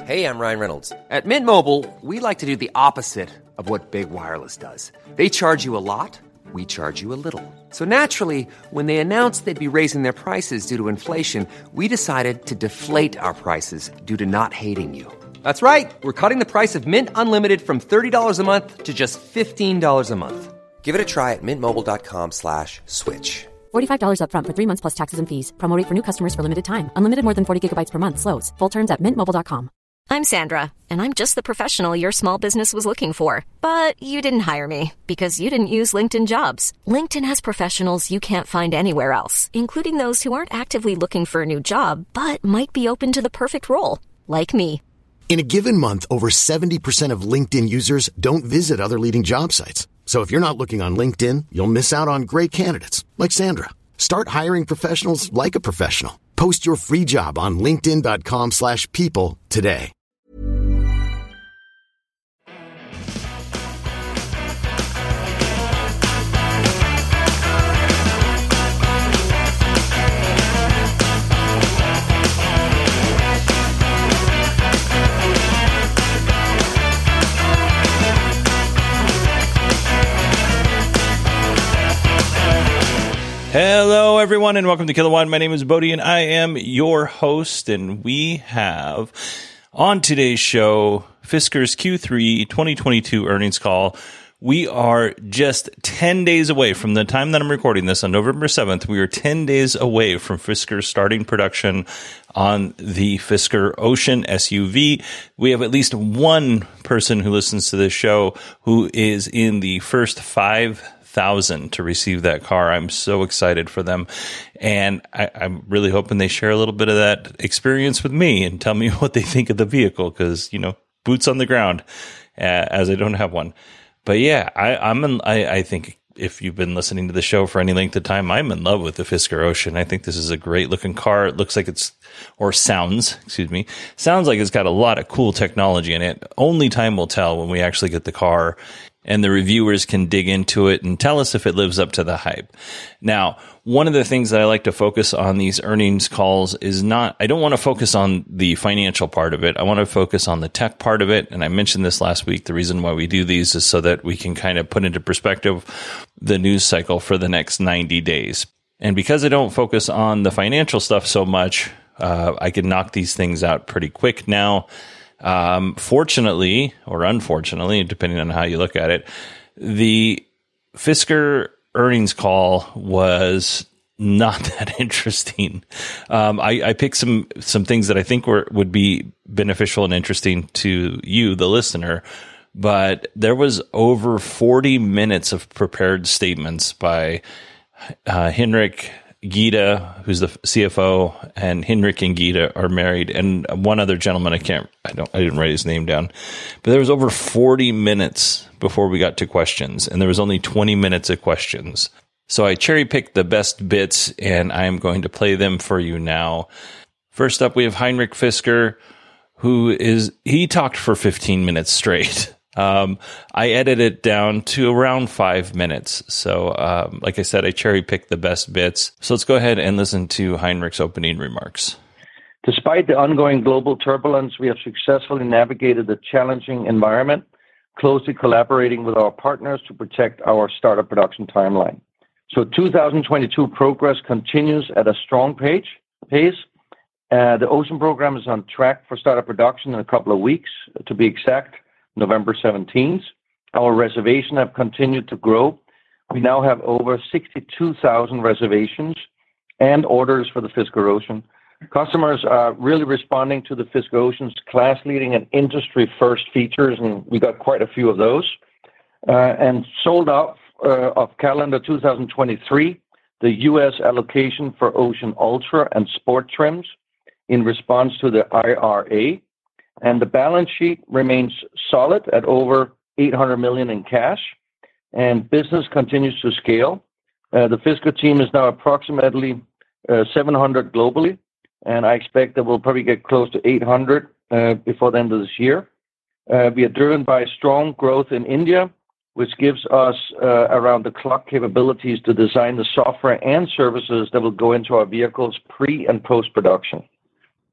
Hey, I'm Ryan Reynolds. At Mint Mobile, we like to do the opposite of what Big Wireless does. They charge you a lot, we charge you a little. So naturally, when they announced they'd be raising their prices due to inflation, we decided to deflate our prices due to not hating you. That's right. We're cutting the price of Mint Unlimited from $30 a month to just $15 a month. Give it a try at mintmobile.com/switch. $45 up front for 3 months plus taxes and fees. Promo rate for new customers for limited time. Unlimited more than 40 gigabytes per month. Slows full terms at mintmobile.com. I'm Sandra, and I'm just the professional your small business was looking for. But you didn't hire me because you didn't use LinkedIn Jobs. LinkedIn has professionals you can't find anywhere else, including those who aren't actively looking for a new job, but might be open to the perfect role, like me. In a given month, over 70% of LinkedIn users don't visit other leading job sites. So if you're not looking on LinkedIn, you'll miss out on great candidates like Sandra. Start hiring professionals like a professional. Post your free job on linkedin.com/people today. Hello, everyone, and welcome to Kilowatt. My name is Bodie, and I am your host. And we have on today's show Fisker's Q3 2022 earnings call. We are just 10 days away from the time that I'm recording this on November 7th. We are 10 days away from Fisker starting production on the Fisker Ocean SUV. We have at least one person who listens to this show who is in the first 5,000 to receive that car. I'm so excited for them. And I'm really hoping they share a little bit of that experience with me and tell me what they think of the vehicle because, you know, boots on the ground, as I don't have one. But yeah, I think if you've been listening to the show for any length of time, I'm in love with the Fisker Ocean. I think this is a great looking car. It looks like sounds like it's got a lot of cool technology in it. Only time will tell when we actually get the car and the reviewers can dig into it and tell us if it lives up to the hype. Now, one of the things that I like to focus on these earnings calls is I don't want to focus on the financial part of it. I want to focus on the tech part of it. And I mentioned this last week. The reason why we do these is so that we can kind of put into perspective the news cycle for the next 90 days. And because I don't focus on the financial stuff so much, I can knock these things out pretty quick now. Fortunately or unfortunately, depending on how you look at it, the Fisker earnings call was not that interesting. I picked some things that I think would be beneficial and interesting to you, the listener, but there was over 40 minutes of prepared statements by Henrik Gita, who's the CFO, and Henrik and Gita are married, and one other gentleman, I didn't write his name down, but there was over 40 minutes before we got to questions, and there was only 20 minutes of questions. So I cherry picked the best bits, and I'm going to play them for you now. First up, we have Heinrich Fisker, he talked for 15 minutes straight. I edited it down to around 5 minutes. So, like I said, I cherry picked the best bits. So let's go ahead and listen to Heinrich's opening remarks. Despite the ongoing global turbulence, we have successfully navigated the challenging environment, closely collaborating with our partners to protect our startup production timeline. So 2022 progress continues at a strong pace. The Ocean program is on track for startup production in a couple of weeks, to be exact, November 17th. Our reservations have continued to grow. We now have over 62,000 reservations and orders for the Fisker Ocean. Customers are really responding to the Fisker Ocean's class-leading and industry-first features, and we got quite a few of those. And sold out of calendar 2023, the U.S. allocation for Ocean Ultra and Sport trims in response to the IRA. And the balance sheet remains solid at over $800 million in cash, and business continues to scale. The Fisker team is now approximately 700 globally, and I expect that we'll probably get close to 800 before the end of this year. We are driven by strong growth in India, which gives us around-the-clock capabilities to design the software and services that will go into our vehicles pre- and post-production.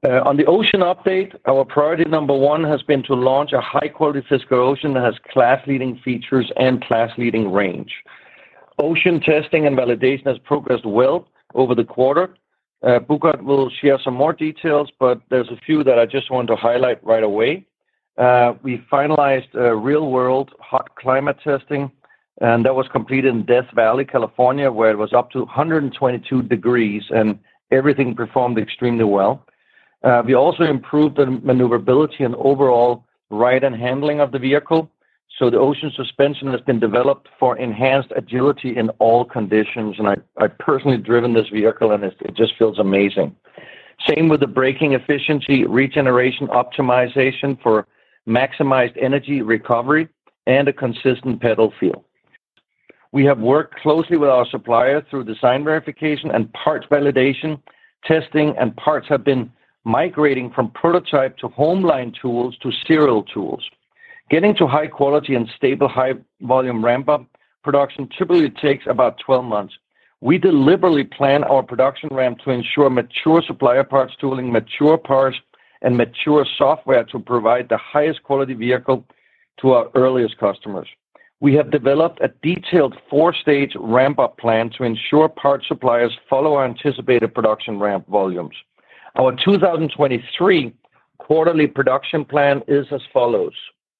On the Ocean update, our priority number one has been to launch a high-quality Fisker Ocean that has class-leading features and class-leading range. Ocean testing and validation has progressed well over the quarter. Burkhard will share some more details, but there's a few that I just want to highlight right away. We finalized real-world hot climate testing, and that was completed in Death Valley, California, where it was up to 122 degrees, and everything performed extremely well. We also improved the maneuverability and overall ride and handling of the vehicle. So the Ocean suspension has been developed for enhanced agility in all conditions, and I've personally driven this vehicle, and it just feels amazing. Same with the braking efficiency, regeneration optimization for maximized energy recovery, and a consistent pedal feel. We have worked closely with our supplier through design verification and parts validation. Testing and parts have been migrating from prototype to homeline tools to serial tools. Getting to high quality and stable high volume ramp-up production typically takes about 12 months. We deliberately plan our production ramp to ensure mature supplier parts tooling, mature parts, and mature software to provide the highest quality vehicle to our earliest customers. We have developed a detailed 4-stage ramp-up plan to ensure part suppliers follow our anticipated production ramp volumes. Our 2023 quarterly production plan is as follows.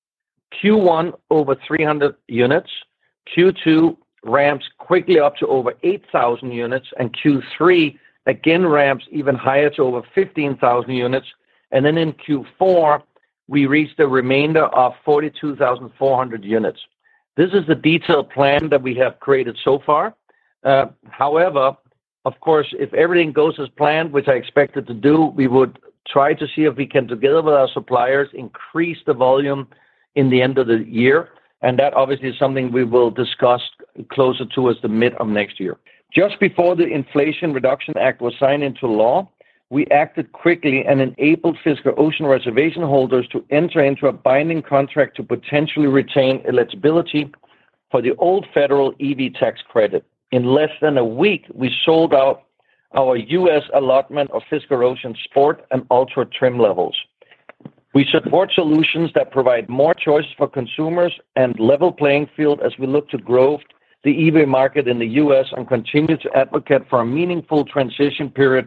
Q1 over 300 units, Q2 ramps quickly up to over 8,000 units, and Q3 again ramps even higher to over 15,000 units. And then in Q4, we reach the remainder of 42,400 units. This is the detailed plan that we have created so far. However, of course, if everything goes as planned, which I expect it to do, we would try to see if we can, together with our suppliers, increase the volume in the end of the year. And that obviously is something we will discuss closer towards the mid of next year. Just before the Inflation Reduction Act was signed into law, we acted quickly and enabled Fisker Ocean reservation holders to enter into a binding contract to potentially retain eligibility for the old federal EV tax credit. In less than a week, we sold out our U.S. allotment of Fisker Ocean Sport and Ultra trim levels. We support solutions that provide more choices for consumers and level playing field as we look to grow the EV market in the U.S. and continue to advocate for a meaningful transition period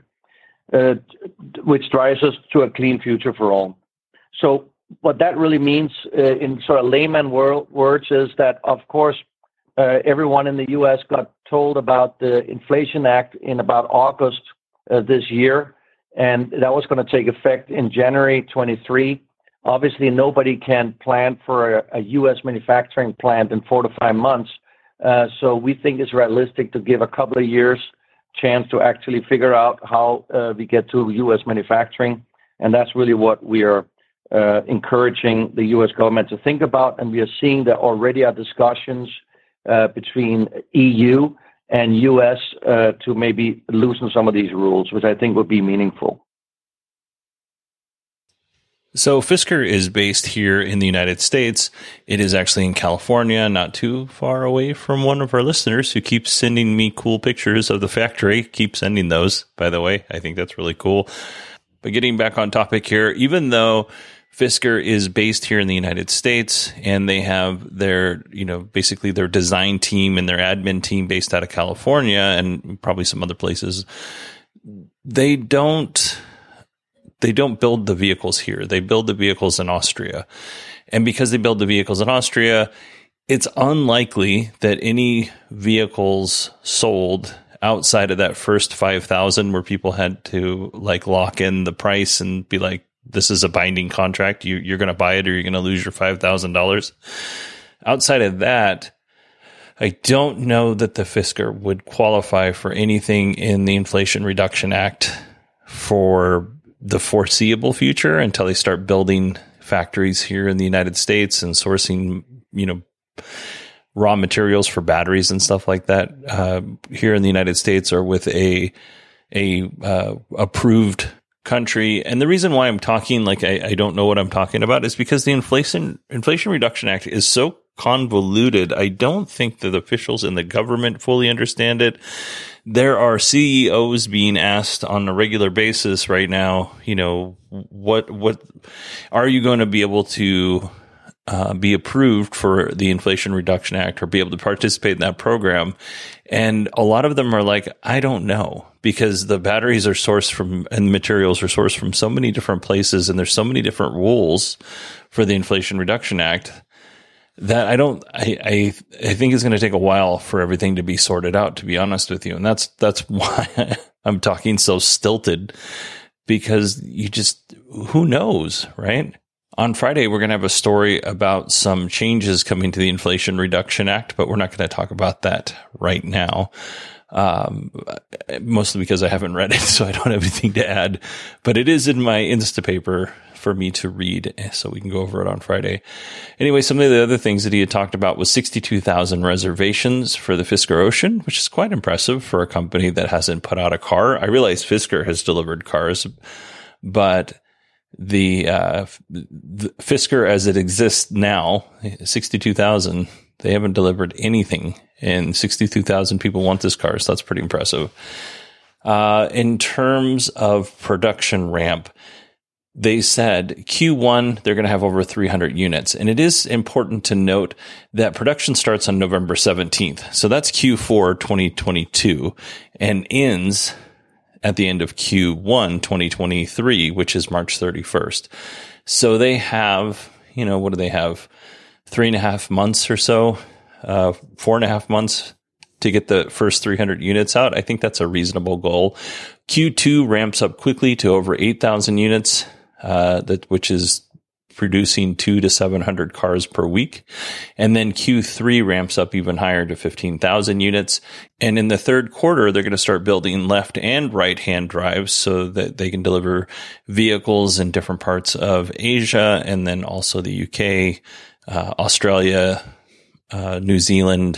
which drives us to a clean future for all. So what that really means in sort of layman words is that, of course, everyone in the U.S. got told about the Inflation Act in about August this year, and that was going to take effect in January 23. Obviously, nobody can plan for a U.S. manufacturing plant in 4 to 5 months, so we think it's realistic to give a couple of years chance to actually figure out how we get to U.S. manufacturing, and that's really what we are encouraging the U.S. government to think about, and we are seeing that already are discussions between EU and U.S. To maybe loosen some of these rules, which I think would be meaningful. So Fisker is based here in the United States. It is actually in California, not too far away from one of our listeners who keeps sending me cool pictures of the factory. Keep sending those, by the way. I think that's really cool. But getting back on topic here, even though Fisker is based here in the United States and they have their, basically their design team and their admin team based out of California and probably some other places, they don't build the vehicles here. They build the vehicles in Austria. And because they build the vehicles in Austria, it's unlikely that any vehicles sold outside of that first 5,000 where people had to lock in the price and be like, this is a binding contract. You're going to buy it or you're going to lose your $5,000. Outside of that, I don't know that the Fisker would qualify for anything in the Inflation Reduction Act for the foreseeable future until they start building factories here in the United States and sourcing, raw materials for batteries and stuff like that here in the United States or with a approved country. And the reason why I'm talking I don't know what I'm talking about is because the Inflation Reduction Act is so convoluted. I don't think that the officials in the government fully understand it. There are CEOs being asked on a regular basis right now, what are you going to be able to be approved for the Inflation Reduction Act or be able to participate in that program? And a lot of them are like, I don't know, because the batteries are sourced from and materials are sourced from so many different places, and there's so many different rules for the Inflation Reduction Act that I think it's going to take a while for everything to be sorted out, to be honest with you. And that's why I'm talking so stilted, because who knows, right? On Friday, we're going to have a story about some changes coming to the Inflation Reduction Act, but we're not going to talk about that right now. Mostly because I haven't read it, so I don't have anything to add, but it is in my Instapaper for me to read, so we can go over it on Friday. Anyway, some of the other things that he had talked about was 62,000 reservations for the Fisker Ocean, which is quite impressive for a company that hasn't put out a car. I realize Fisker has delivered cars, but the Fisker as it exists now, 62,000, they haven't delivered anything, and 62,000 people want this car, so that's pretty impressive. In terms of production ramp, they said Q1, they're going to have over 300 units. And it is important to note that production starts on November 17th. So that's Q4 2022 and ends at the end of Q1 2023, which is March 31st. So they have, what do they have? 3.5 months or so, 4.5 months to get the first 300 units out. I think that's a reasonable goal. Q2 ramps up quickly to over 8,000 units. Which is producing 200 to 700 cars per week. And then Q3 ramps up even higher to 15,000 units. And in the third quarter, they're going to start building left and right hand drives so that they can deliver vehicles in different parts of Asia, and then also the UK, Australia, New Zealand,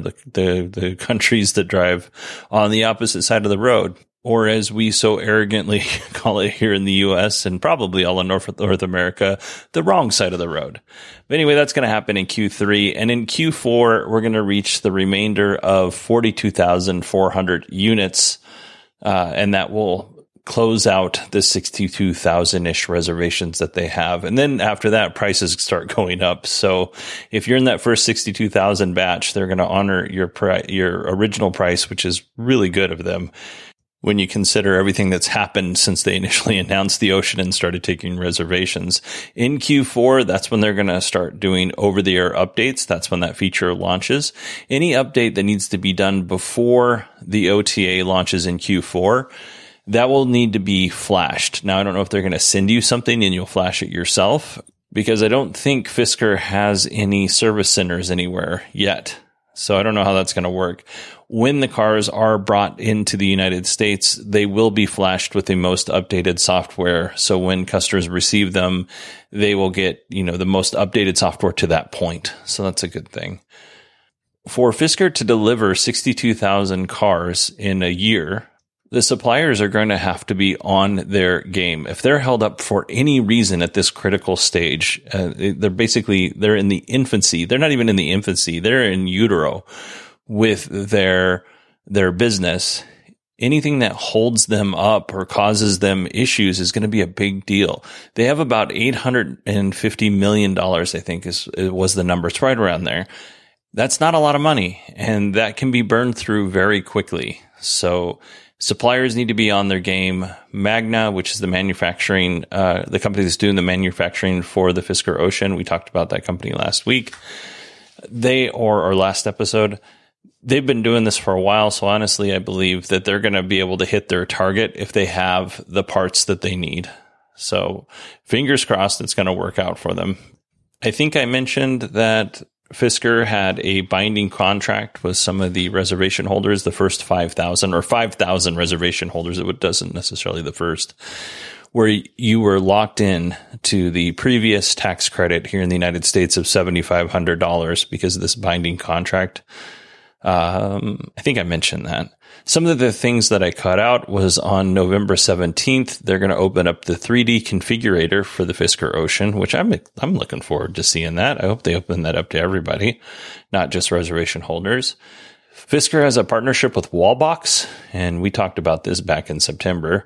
the countries that drive on the opposite side of the road. Or as we so arrogantly call it here in the U.S. and probably all in North America, the wrong side of the road. But anyway, that's going to happen in Q3. And in Q4, we're going to reach the remainder of 42,400 units. And that will close out the 62,000-ish reservations that they have. And then after that, prices start going up. So if you're in that first 62,000 batch, they're going to honor your original price, which is really good of them, when you consider everything that's happened since they initially announced the Ocean and started taking reservations. In Q4, that's when they're going to start doing over-the-air updates. That's when that feature launches. Any update that needs to be done before the OTA launches in Q4, that will need to be flashed. Now, I don't know if they're going to send you something and you'll flash it yourself, because I don't think Fisker has any service centers anywhere yet. So I don't know how that's going to work. When the cars are brought into the United States, they will be flashed with the most updated software. So when customers receive them, they will get, the most updated software to that point. So that's a good thing. For Fisker to deliver 62,000 cars in a year, the suppliers are going to have to be on their game. If they're held up for any reason at this critical stage, they're in the infancy. They're not even in the infancy. They're in utero with their business. Anything that holds them up or causes them issues is going to be a big deal. They have about $850 million, I think was the number. It's right around there. That's not a lot of money, and that can be burned through very quickly. So suppliers need to be on their game. Magna, which is the manufacturing, the company that's doing the manufacturing for the Fisker Ocean, we talked about that company last week. Or last episode. They've been doing this for a while, so honestly, I believe that they're going to be able to hit their target if they have the parts that they need. So fingers crossed it's going to work out for them. I think I mentioned that Fisker had a binding contract with some of the reservation holders, the first 5,000 or 5,000 reservation holders. It doesn't necessarily the first, where you were locked in to the previous tax credit here in the United States of $7,500 because of this binding contract. I think I mentioned that. Some of the things that I cut out was on November 17th, they're going to open up the 3D configurator for the Fisker Ocean, which I'm looking forward to seeing that. I hope they open that up to everybody, not just reservation holders. Fisker has a partnership with Wallbox, and we talked about this back in September.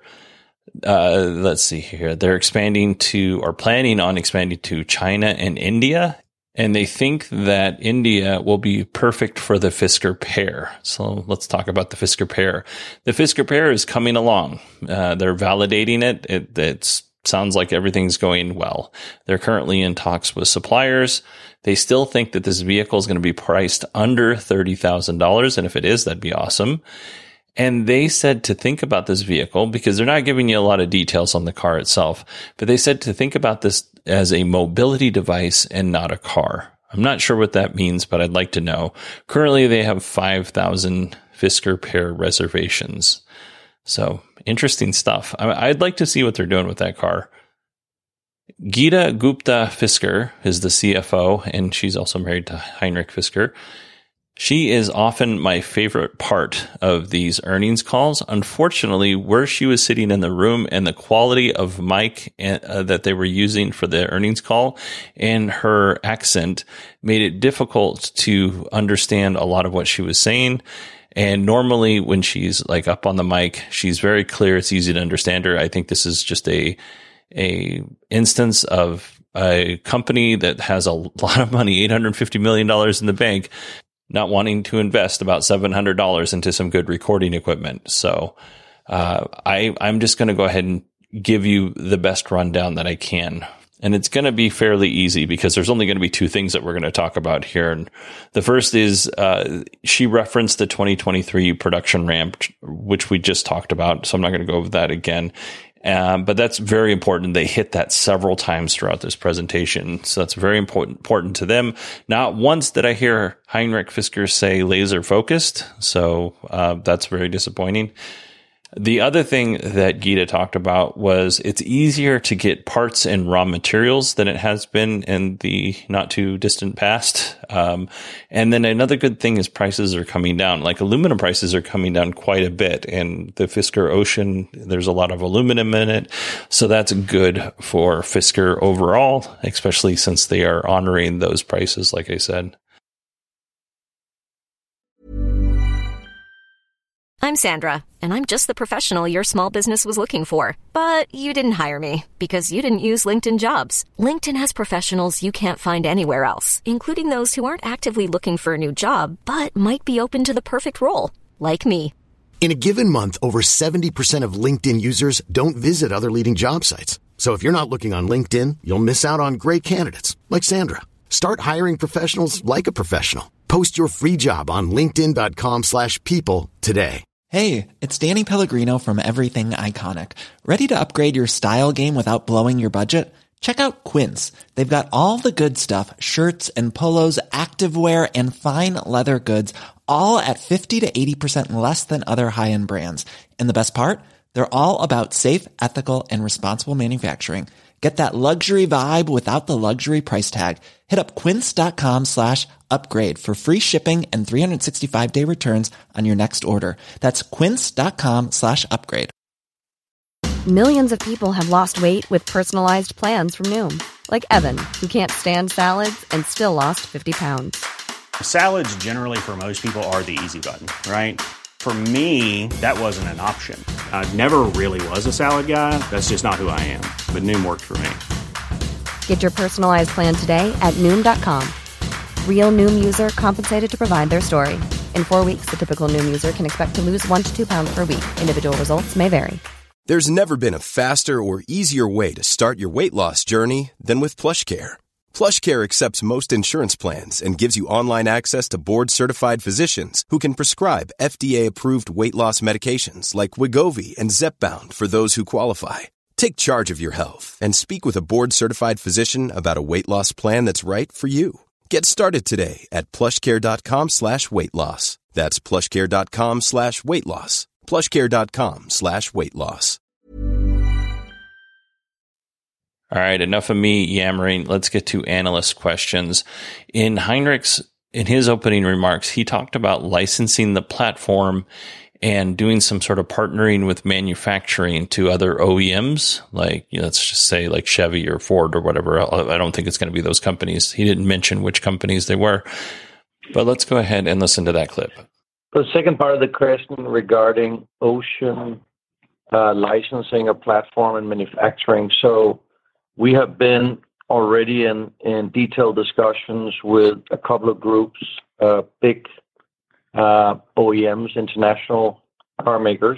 Let's see here. They're planning on expanding to China and India. And they think that India will be perfect for the Fisker Pair. So let's talk about the Fisker Pair. The Fisker Pair is coming along. They're validating it. It sounds like everything's going well. They're currently in talks with suppliers. They still think that this vehicle is going to be priced under $30,000. And if it is, that'd be awesome. And they said to think about this vehicle, because they're not giving you a lot of details on the car itself, but they said to think about this as a mobility device and not a car. I'm not sure what that means, but I'd like to know. Currently, they have 5,000 Fisker Pair reservations. So interesting stuff. I'd like to see what they're doing with that car. Geeta Gupta-Fisker is the CFO, and she's also married to Heinrich Fisker. She is often my favorite part of these earnings calls. Unfortunately, where she was sitting in the room and the quality of mic that they were using for the earnings call and her accent made it difficult to understand a lot of what she was saying. And normally when she's like up on the mic, she's very clear. It's easy to understand her. I think this is just a instance of a company that has a lot of money, $850 million in the bank, not wanting to invest about $700 into some good recording equipment. So I'm just going to go ahead and give you the best rundown that I can. And it's going to be fairly easy because there's only going to be two things that we're going to talk about here. And the first is she referenced the 2023 production ramp, which we just talked about. So I'm not going to go over that again. But that's very important. They hit that several times throughout this presentation. So that's very important to them. Not once did I hear Heinrich Fisker say laser focused. So that's very disappointing. The other thing that Geeta talked about was it's easier to get parts and raw materials than it has been in the not too distant past. And then another good thing is prices are coming down. Like aluminum prices are coming down quite a bit. And the Fisker Ocean, there's a lot of aluminum in it. So that's good for Fisker overall, especially since they are honoring those prices, like I said. I'm Sandra, and I'm just the professional your small business was looking for. But you didn't hire me because you didn't use LinkedIn Jobs. LinkedIn has professionals you can't find anywhere else, including those who aren't actively looking for a new job, but might be open to the perfect role, like me. In a given month, over 70% of LinkedIn users don't visit other leading job sites. So if you're not looking on LinkedIn, you'll miss out on great candidates like Sandra. Start hiring professionals like a professional. Post your free job on linkedin.com/people today. Hey, it's Danny Pellegrino from Everything Iconic. Ready to upgrade your style game without blowing your budget? Check out Quince. They've got all the good stuff, shirts and polos, activewear, and fine leather goods, all at 50 to 80% less than other high-end brands. And the best part? They're all about safe, ethical, and responsible manufacturing. Get that luxury vibe without the luxury price tag. Hit up quince.com/upgrade for free shipping and 365-day returns on your next order. That's quince.com/upgrade. Millions of people have lost weight with personalized plans from Noom. Like Evan, who can't stand salads and still lost 50 pounds. Salads generally for most people are the easy button, right? For me, that wasn't an option. I never really was a salad guy. That's just not who I am. But Noom worked for me. Get your personalized plan today at Noom.com. Real Noom user compensated to provide their story. In 4 weeks, the typical Noom user can expect to lose 1 to 2 pounds per week. Individual results may vary. There's never been a faster or easier way to start your weight loss journey than with PlushCare. PlushCare accepts most insurance plans and gives you online access to board-certified physicians who can prescribe FDA-approved weight loss medications like Wegovy and Zepbound for those who qualify. Take charge of your health and speak with a board-certified physician about a weight loss plan that's right for you. Get started today at plushcare.com/weight-loss. That's plushcare.com/weight-loss. plushcare.com/weight-loss. All right, enough of me yammering. Let's get to analyst questions. In Heinrich's in his opening remarks, he talked about licensing the platform and doing some sort of partnering with manufacturing to other OEMs, like, let's just say like Chevy or Ford or whatever. I don't think it's going to be those companies. He didn't mention which companies they were, but let's go ahead and listen to that clip. The second part of the question regarding Ocean licensing a platform and manufacturing. So we have been already in detailed discussions with a couple of groups, big OEMs, international car makers,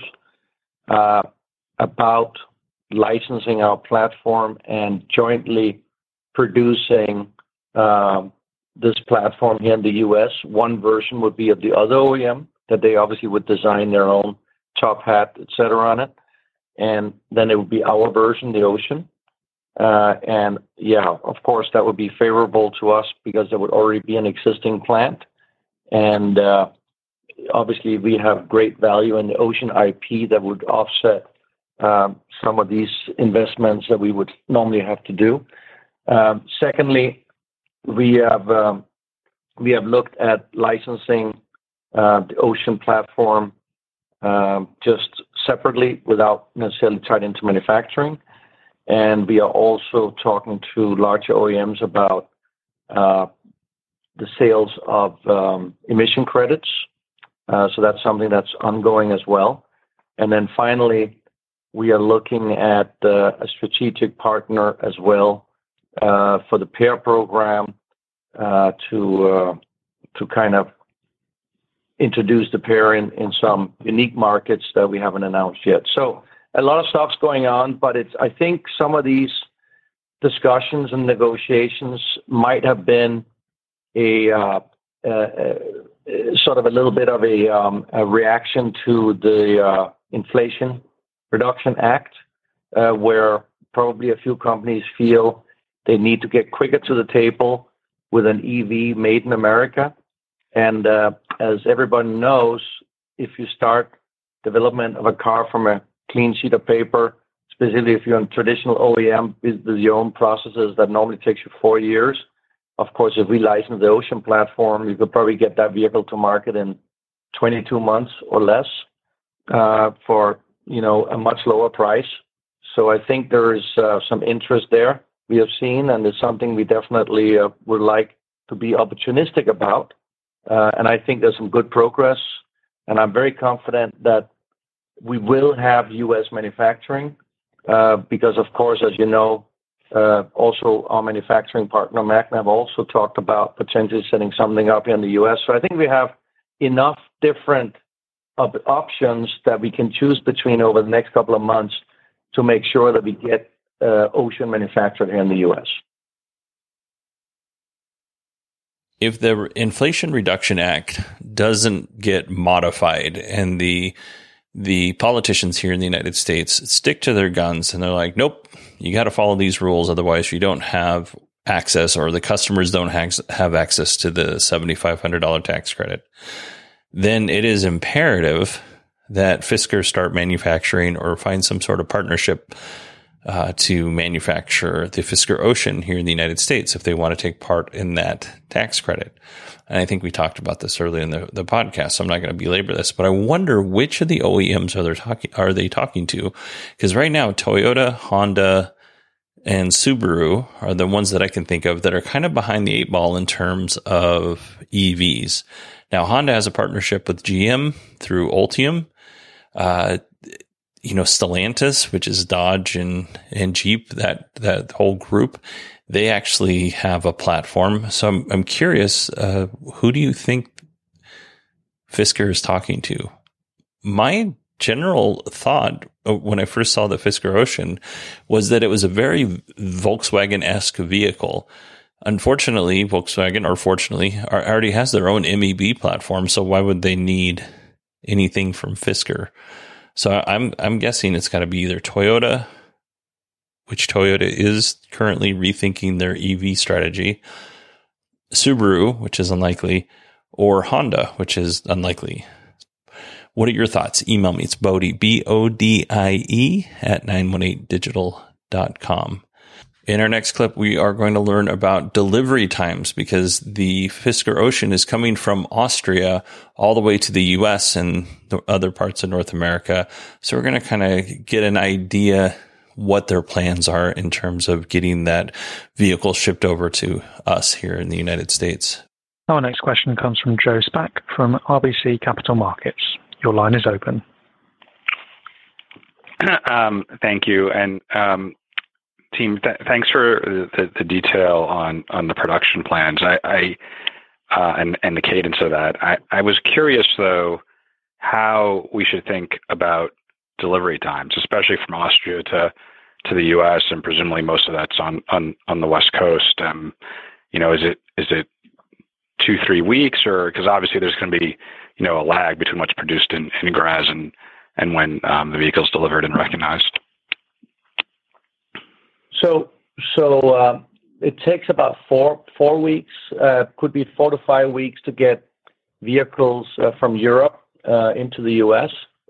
about licensing our platform and jointly producing this platform here in the U.S. One version would be of the other OEM that they obviously would design their own top hat, et cetera, on it. And then it would be our version, the Ocean. And yeah, of course, that would be favorable to us because there would already be an existing plant. And obviously, we have great value in the Ocean IP that would offset some of these investments that we would normally have to do. Secondly, we have looked at licensing the Ocean platform just separately without necessarily tied into manufacturing. And we are also talking to larger OEMs about the sales of emission credits. So that's something that's ongoing as well. And then finally, we are looking at a strategic partner as well for the PAIR program to kind of introduce the PAIR in some unique markets that we haven't announced yet. So a lot of stuff's going on, but I think some of these discussions and negotiations might have been a sort of a little bit of a reaction to the Inflation Reduction Act, where probably a few companies feel they need to get quicker to the table with an EV made in America. And as everyone knows, if you start development of a car from a clean sheet of paper, specifically if you're in traditional OEM with your own processes that normally takes you 4 years. Of course, if we license the Ocean platform, you could probably get that vehicle to market in 22 months or less for a much lower price. So I think there is some interest there we have seen, and it's something we definitely would like to be opportunistic about. And I think there's some good progress, and I'm very confident that we will have U.S. manufacturing because, of course, as you know, also our manufacturing partner, Magna, have also talked about potentially setting something up here in the U.S. So I think we have enough different options that we can choose between over the next couple of months to make sure that we get Ocean manufactured here in the U.S. If the Inflation Reduction Act doesn't get modified and the politicians here in the United States stick to their guns and they're like, nope, you got to follow these rules. Otherwise, you don't have access, or the customers don't have access to the $7,500 tax credit. Then it is imperative that Fisker start manufacturing or find some sort of partnership to manufacture the Fisker Ocean here in the United States if they want to take part in that tax credit. And I think we talked about this earlier in the podcast, so I'm not going to belabor this, but I wonder which of the OEMs are they talking to? Because right now, Toyota, Honda, and Subaru are the ones that I can think of that are kind of behind the eight ball in terms of EVs. Now, Honda has a partnership with GM through Ultium. Stellantis, which is Dodge and Jeep, that whole group, they actually have a platform. So I'm curious, who do you think Fisker is talking to? My general thought when I first saw the Fisker Ocean was that it was a very Volkswagen-esque vehicle. Unfortunately, Volkswagen, or fortunately, already has their own MEB platform. So why would they need anything from Fisker? So I'm guessing it's got to be either Toyota, which Toyota is currently rethinking their EV strategy, Subaru, which is unlikely, or Honda, which is unlikely. What are your thoughts? Email me. It's Bodie, BODIE @918digital.com. In our next clip, we are going to learn about delivery times because the Fisker Ocean is coming from Austria all the way to the U.S. and the other parts of North America. So we're going to kind of get an idea what their plans are in terms of getting that vehicle shipped over to us here in the United States. Our next question comes from Joe Spack from RBC Capital Markets. Your line is open. Thank you. And team, thanks for the detail on the production plans. And the cadence of that. I was curious though how we should think about delivery times, especially from Austria to the U.S. and presumably most of that's on the West Coast. Is it 2-3 weeks, or because obviously there's going to be a lag between what's produced in Graz and when the vehicle's delivered and recognized. So it takes about four weeks, could be 4 to 5 weeks to get vehicles from Europe into the U.S.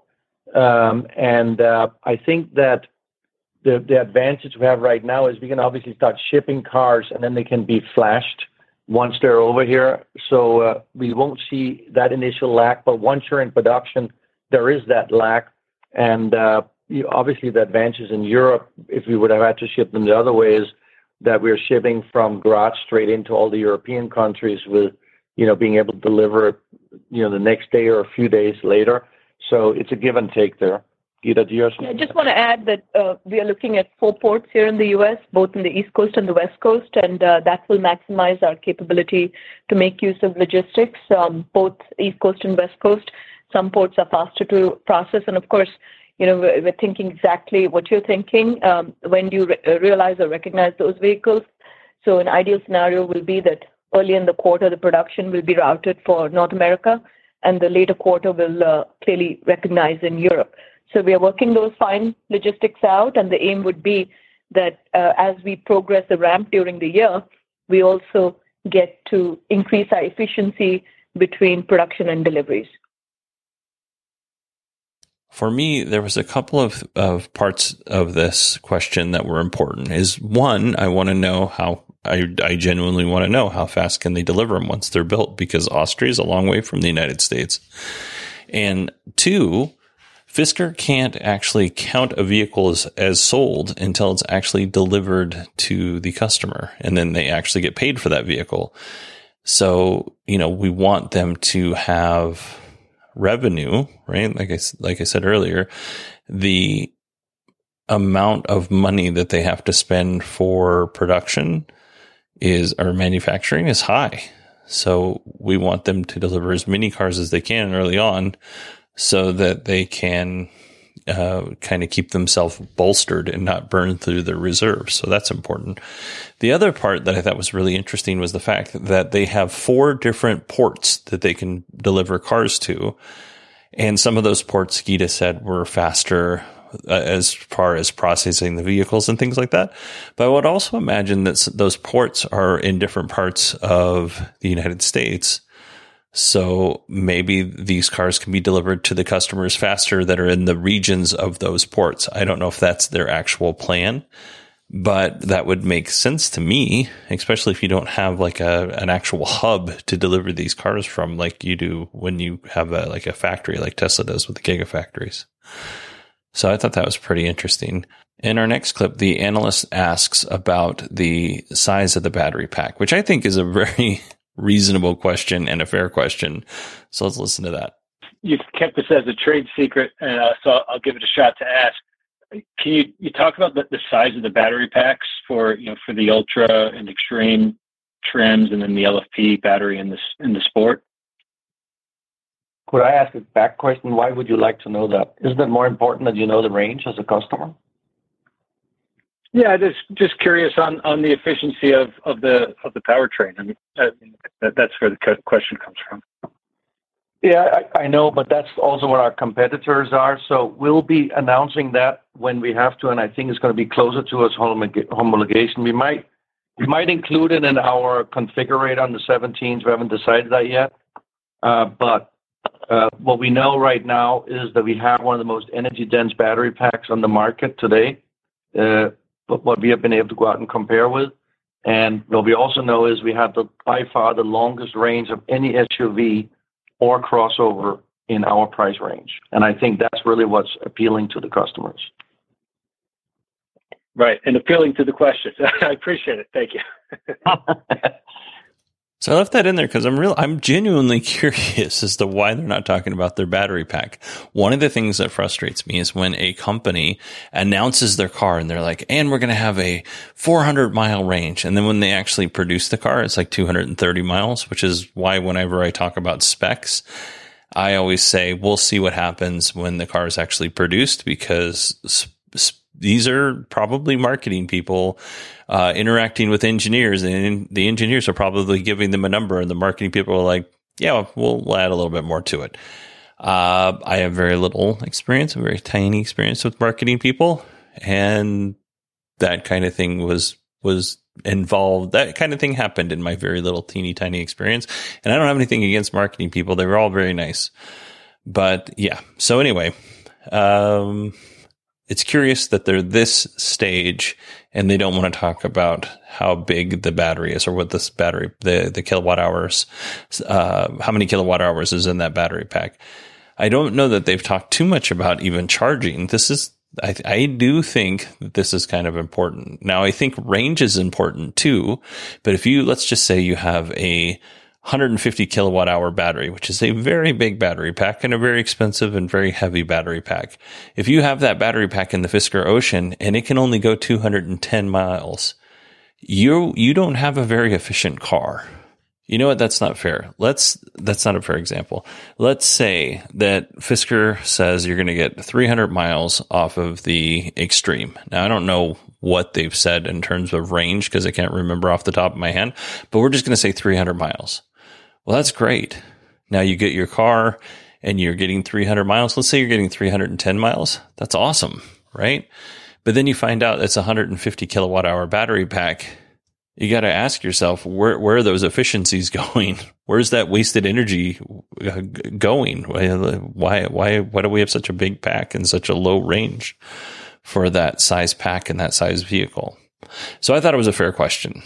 I think that the advantage we have right now is we can obviously start shipping cars and then they can be flashed once they're over here. So we won't see that initial lag, but once you're in production, there is that lag. And obviously the advantage in Europe, if we would have had to ship them the other way, is that we're shipping from Graz straight into all the European countries with, being able to deliver, the next day or a few days later. So it's a give and take there. Geeta, do you have something? I just want to add that we are looking at 4 ports here in the U.S., both in the East Coast and the West Coast, and that will maximize our capability to make use of logistics, both East Coast and West Coast. Some ports are faster to process, and of course, we're thinking exactly what you're thinking. When do you realize or recognize those vehicles? So an ideal scenario will be that early in the quarter, the production will be routed for North America, and the later quarter will clearly recognize in Europe. So we are working those fine logistics out, and the aim would be that as we progress the ramp during the year, we also get to increase our efficiency between production and deliveries. For me, there was a couple of parts of this question that were important. Is one, I want to know how, I genuinely want to know how fast can they deliver them once they're built, because Austria is a long way from the United States. And two, Fisker can't actually count a vehicle as sold until it's actually delivered to the customer, and then they actually get paid for that vehicle. So, we want them to have revenue, right? Like I said earlier, the amount of money that they have to spend for production or manufacturing is high. So we want them to deliver as many cars as they can early on so that they can kind of keep themselves bolstered and not burn through their reserves. So that's important. The other part that I thought was really interesting was the fact that they have 4 different ports that they can deliver cars to. And some of those ports, Geeta said, were faster as far as processing the vehicles and things like that. But I would also imagine that those ports are in different parts of the United States. So maybe these cars can be delivered to the customers faster that are in the regions of those ports. I don't know if that's their actual plan, but that would make sense to me, especially if you don't have like an actual hub to deliver these cars from, like you do when you have a factory like Tesla does with the Gigafactories. So I thought that was pretty interesting. In our next clip, the analyst asks about the size of the battery pack, which I think is a very reasonable question and a fair question. So let's listen to that. You've kept this as a trade secret, so I'll give it a shot to ask. Can you talk about the size of the battery packs for the Ultra and Extreme trims, and then the LFP battery in the Sport? Could I ask a back question? Why would you like to know that? Isn't it more important that you know the range as a customer? Yeah, just curious on the efficiency of the powertrain. I mean, that's where the question comes from. Yeah, I know, but that's also what our competitors are. So we'll be announcing that when we have to, and I think it's going to be closer to us homologation. We might include it in our configurator on the 17s. We haven't decided that yet. But what we know right now is that we have one of the most energy-dense battery packs on the market today. what we have been able to go out and compare with. And what we also know is we have by far the longest range of any SUV or crossover in our price range. And I think that's really what's appealing to the customers. Right. And appealing to the questions. I appreciate it. Thank you. So I left that in there because I'm genuinely curious as to why they're not talking about their battery pack. One of the things that frustrates me is when a company announces their car and they're like, and we're going to have a 400-mile range. And then when they actually produce the car, it's like 230 miles, which is why whenever I talk about specs, I always say, we'll see what happens when the car is actually produced, because these are probably marketing people interacting with engineers, and the engineers are probably giving them a number, and the marketing people are like, yeah, we'll add a little bit more to it. I have very little experience, a very tiny experience with marketing people, and that kind of thing was involved. That kind of thing happened in my very little teeny tiny experience. And I don't have anything against marketing people. They were all very nice. But yeah. So anyway, it's curious that they're this stage and they don't want to talk about how big the battery is, or what this battery, the kilowatt hours, how many kilowatt hours is in that battery pack. I don't know that they've talked too much about even charging. I do think that this is kind of important. Now, I think range is important too, but let's just say you have a 150 kilowatt hour battery, which is a very big battery pack and a very expensive and very heavy battery pack. If you have that battery pack in the Fisker Ocean and it can only go 210 miles, you don't have a very efficient car. You know what? That's not fair. That's not a fair example. Let's say that Fisker says you're going to get 300 miles off of the Extreme. Now, I don't know what they've said in terms of range because I can't remember off the top of my head, but we're just going to say 300 miles. Well, that's great. Now you get your car and you're getting 300 miles. Let's say you're getting 310 miles. That's awesome, right? But then you find out it's a 150 kilowatt hour battery pack. You got to ask yourself, where are those efficiencies going? Where's that wasted energy going? Why do we have such a big pack and such a low range for that size pack and that size vehicle? So I thought it was a fair question.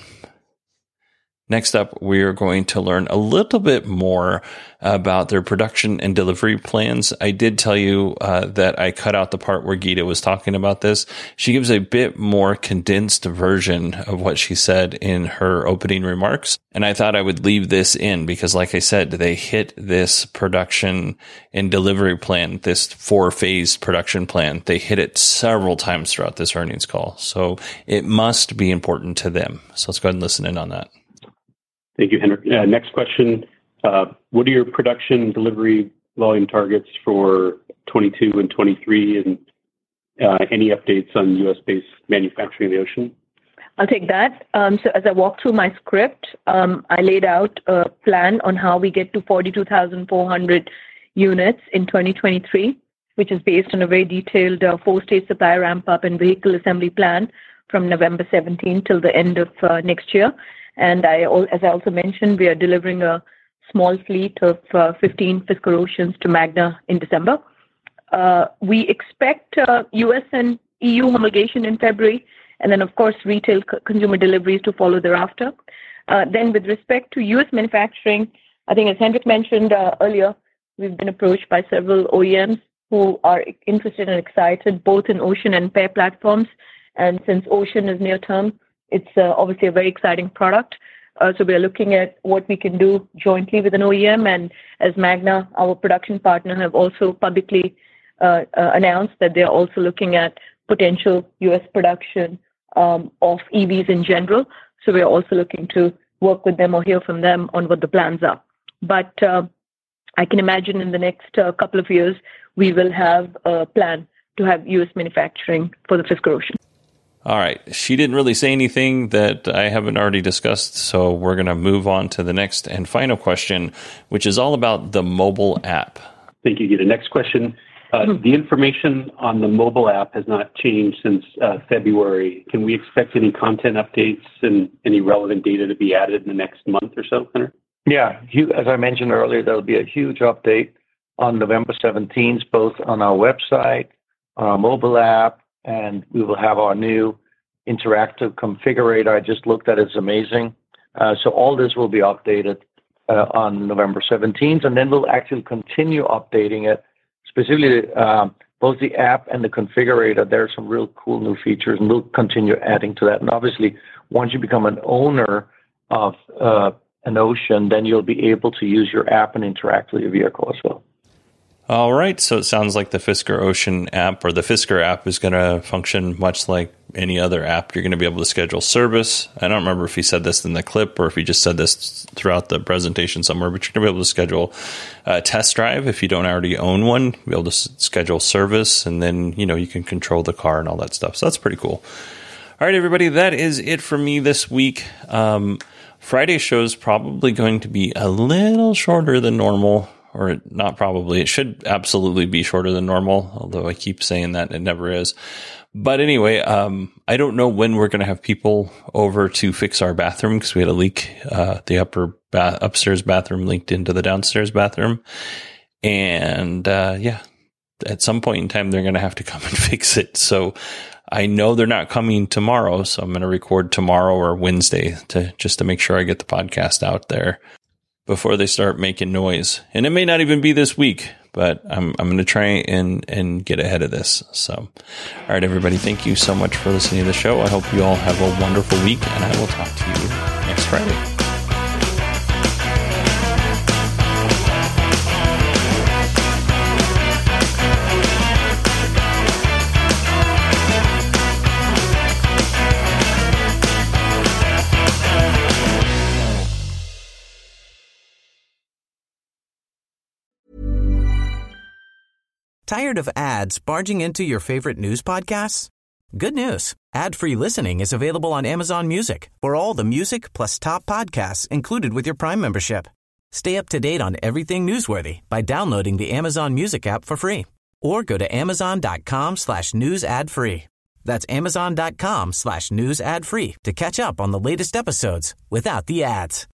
Next up, we're going to learn a little bit more about their production and delivery plans. I did tell you that I cut out the part where Geeta was talking about this. She gives a bit more condensed version of what she said in her opening remarks. And I thought I would leave this in because, like I said, they hit this production and delivery plan, this 4-phase production plan. They hit it several times throughout this earnings call. So it must be important to them. So let's go ahead and listen in on that. Thank you, Henrik. Next question. What are your production delivery volume targets for 22 and 23, and any updates on U.S.-based manufacturing in the Ocean? I'll take that. So as I walk through my script, I laid out a plan on how we get to 42,400 units in 2023, which is based on a very detailed 4-stage supply ramp-up and vehicle assembly plan from November 17 till the end of next year. And as I also mentioned, we are delivering a small fleet of 15 Fisker Oceans to Magna in December. We expect US and EU homologation in February, and then, of course, retail consumer deliveries to follow thereafter. Then with respect to US manufacturing, I think as Henrik mentioned earlier, we've been approached by several OEMs who are interested and excited both in Ocean and PEAR platforms. And since Ocean is near term, it's obviously a very exciting product. So we are looking at what we can do jointly with an OEM. And as Magna, our production partner, have also publicly announced that they're also looking at potential U.S. production of EVs in general. So we're also looking to work with them or hear from them on what the plans are. But I can imagine in the next couple of years, we will have a plan to have U.S. manufacturing for the Fisker Ocean. All right. She didn't really say anything that I haven't already discussed, so we're going to move on to the next and final question, which is all about the mobile app. Thank you, Geeta. Next question. The information on the mobile app has not changed since February. Can we expect any content updates and any relevant data to be added in the next month or so, Henrik? Yeah. As I mentioned earlier, there'll be a huge update on November 17th, both on our website, on our mobile app, and we will have our new interactive configurator I just looked at. It's amazing. So all this will be updated on November 17th, and then we'll actually continue updating it, specifically both the app and the configurator. There are some real cool new features, and we'll continue adding to that. And obviously, once you become an owner of an Ocean, then you'll be able to use your app and interact with your vehicle as well. All right. So it sounds like the Fisker Ocean app, or the Fisker app, is going to function much like any other app. You're going to be able to schedule service. I don't remember if he said this in the clip or if he just said this throughout the presentation somewhere, but you're going to be able to schedule a test drive if you don't already own one. You'll be able to schedule service, and then, you can control the car and all that stuff. So that's pretty cool. All right, everybody, that is it for me this week. Friday's show is probably going to be a little shorter than normal. Or not probably. It should absolutely be shorter than normal, although I keep saying that it never is. But anyway, I don't know when we're going to have people over to fix our bathroom, because we had a leak. The upstairs bathroom leaked into the downstairs bathroom. And at some point in time, they're going to have to come and fix it. So I know they're not coming tomorrow, so I'm going to record tomorrow or Wednesday just to make sure I get the podcast out there before they start making noise. And it may not even be this week, but I'm going to try and get ahead of this. So, all right, everybody, thank you so much for listening to the show. I hope you all have a wonderful week, and I will talk to you next Friday. Tired of ads barging into your favorite news podcasts? Good news. Ad-free listening is available on Amazon Music for all the music plus top podcasts included with your Prime membership. Stay up to date on everything newsworthy by downloading the Amazon Music app for free, or go to amazon.com/news ad free. That's amazon.com/news ad free to catch up on the latest episodes without the ads.